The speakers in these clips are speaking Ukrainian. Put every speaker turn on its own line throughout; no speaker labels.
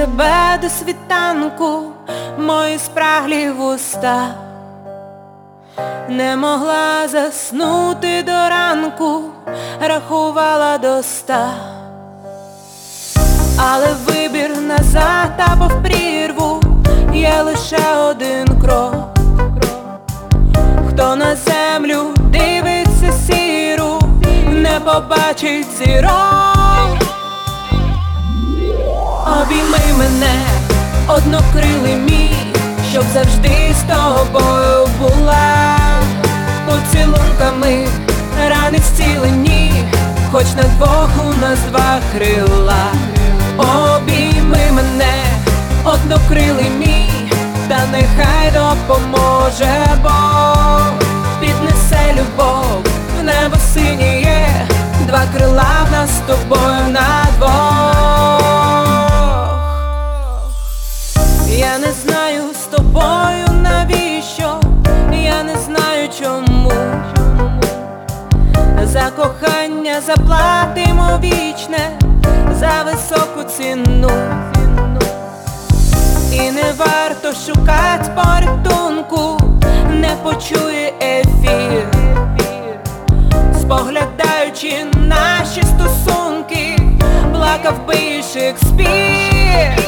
тебе до світанку, мої спраглі вуста. Не могла заснути до ранку, рахувала до 100. Але вибір назад або в прірву є лише один крок. Хто на землю дивиться сіру, не побачить зірок. Обійми мене, однокрилий мій, щоб завжди з тобою була. Поцілунками рани зцілені, хоч на двох у нас 2 крила. Обійми мене, однокрилий мій, та нехай допоможе Бог. Піднесе любов, в небо синіє, 2 крила в нас з тобою на двох. Я не знаю з тобою навіщо, я не знаю чому. За кохання заплатимо вічне, за високу ціну. І не варто шукать порятунку, не почує ефір. Споглядаючи наші стосунки, плакав би і Шекспір.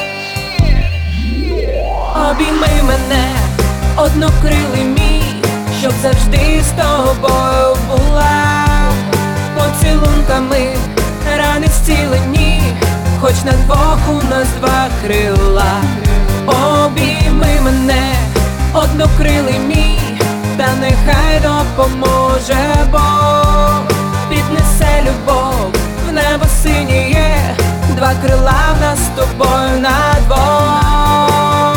Обійми мене, однокрилий мій, щоб завжди з тобою була. Поцілунками рани зцілені, хоч на двох у нас 2 крила. Обійми мене, однокрилий мій, та нехай допоможе Бог. Піднесе любов, в небо синіє, 2 крила в нас з тобою на двох.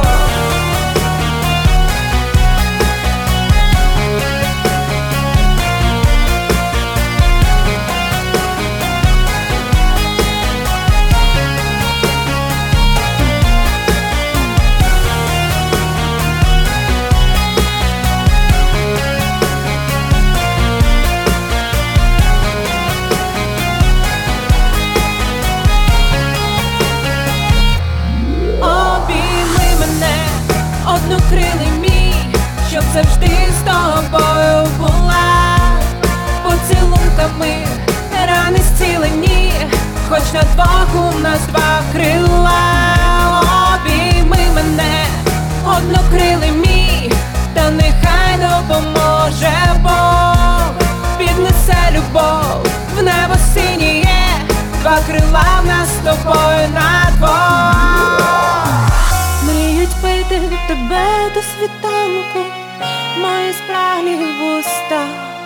Однокрилий мій, щоб завжди з тобою була. Поцілунками рани зцілені, хоч на двох у нас 2 крила. Обійми мене, однокрилий мій, та нехай допоможе Бог. Піднесе любов, в небо синіє, 2 крила в нас з тобою на двох. Мріють пити тебе до світанку, мої спраглі вуста.